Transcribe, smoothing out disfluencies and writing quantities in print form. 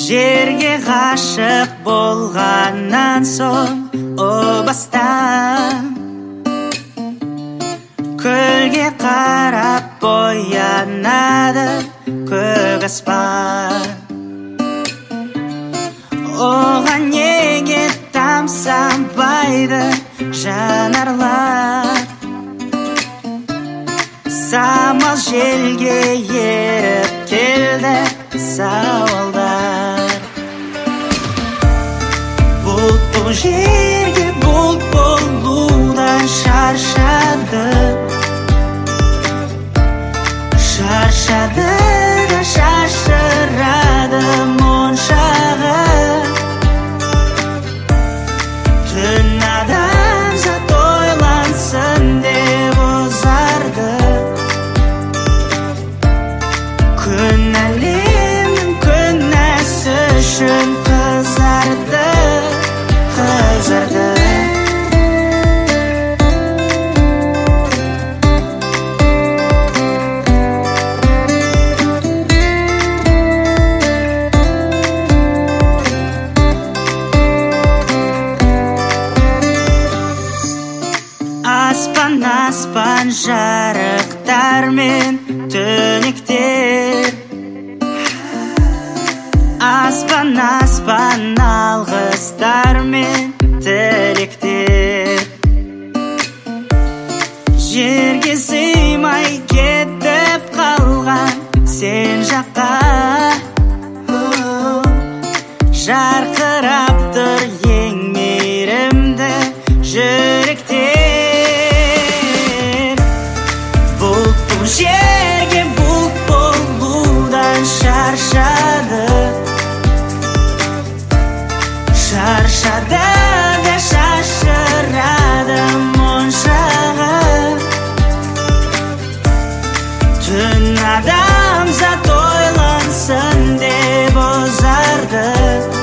Жерге ғашық болғаннан соң о бастан көлге қарап боянады көк аспан. Оған неге тамсанбайды жанарлар, самал желге еріп келді сауалдар. Бұлт бұл жерге бұлт болудан шаршады, шаршады да шашырады моншағы. Түн адамзат ойлансын деп ұзарды, күн әлемнің күнәсі үшін қызарды, қызарды. Аспан жарықтар мен түнектер, аспан алғыстар мен тілектер. Жерге сыймай кетіп қалған сен жаққа жарқырап тұр ең мейірімді жүректер. Жерге бұлт болудан шаршады, шаршады да шашырады моншағы. Түн адамзат ойлансын деп ұзарды,